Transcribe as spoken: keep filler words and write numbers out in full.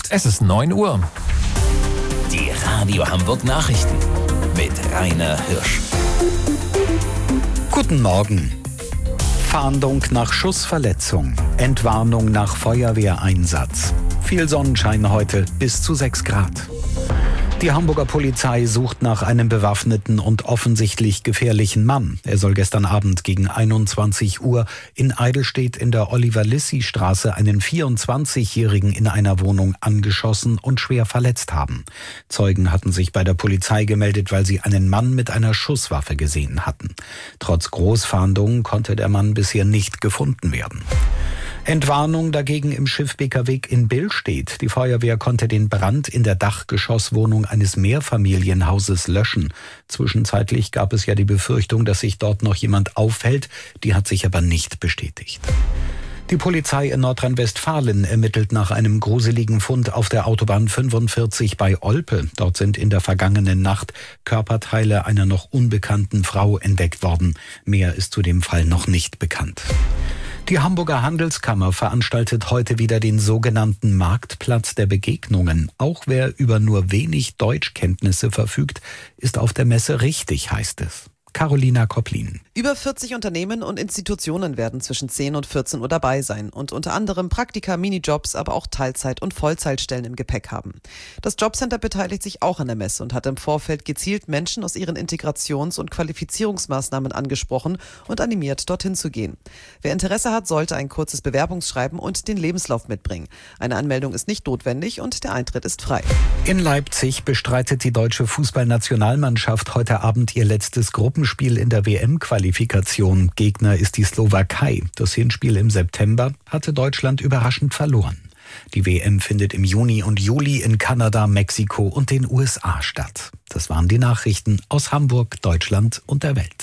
Es ist neun Uhr. Die Radio Hamburg Nachrichten mit Rainer Hirsch. Guten Morgen. Fahndung nach Schussverletzung, Entwarnung nach Feuerwehreinsatz. Viel Sonnenschein heute, bis zu sechs Grad. Die Hamburger Polizei sucht nach einem bewaffneten und offensichtlich gefährlichen Mann. Er soll gestern Abend gegen einundzwanzig Uhr in Eidelstedt in der Oliver-Lissi-Straße einen vierundzwanzigjährigen in einer Wohnung angeschossen und schwer verletzt haben. Zeugen hatten sich bei der Polizei gemeldet, weil sie einen Mann mit einer Schusswaffe gesehen hatten. Trotz Großfahndungen konnte der Mann bisher nicht gefunden werden. Entwarnung dagegen im Schiffbeker-Weg in Billstedt. Die Feuerwehr konnte den Brand in der Dachgeschosswohnung eines Mehrfamilienhauses löschen. Zwischenzeitlich gab es ja die Befürchtung, dass sich dort noch jemand aufhält. Die hat sich aber nicht bestätigt. Die Polizei in Nordrhein-Westfalen ermittelt nach einem gruseligen Fund auf der Autobahn fünfundvierzig bei Olpe. Dort sind in der vergangenen Nacht Körperteile einer noch unbekannten Frau entdeckt worden. Mehr ist zu dem Fall noch nicht bekannt. Die Hamburger Handelskammer veranstaltet heute wieder den sogenannten Marktplatz der Begegnungen. Auch wer über nur wenig Deutschkenntnisse verfügt, ist auf der Messe richtig, heißt es. Carolina Kopplin. Über vierzig Unternehmen und Institutionen werden zwischen zehn und vierzehn Uhr dabei sein und unter anderem Praktika, Minijobs, aber auch Teilzeit- und Vollzeitstellen im Gepäck haben. Das Jobcenter beteiligt sich auch an der Messe und hat im Vorfeld gezielt Menschen aus ihren Integrations- und Qualifizierungsmaßnahmen angesprochen und animiert, dorthin zu gehen. Wer Interesse hat, sollte ein kurzes Bewerbungsschreiben und den Lebenslauf mitbringen. Eine Anmeldung ist nicht notwendig und der Eintritt ist frei. In Leipzig bestreitet die deutsche Fußballnationalmannschaft heute Abend ihr letztes Gruppenspiel in der W M-Qualifikation. Gegner ist die Slowakei. Das Hinspiel im September hatte Deutschland überraschend verloren. Die W M findet im Juni und Juli in Kanada, Mexiko und den U S A statt. Das waren die Nachrichten aus Hamburg, Deutschland und der Welt.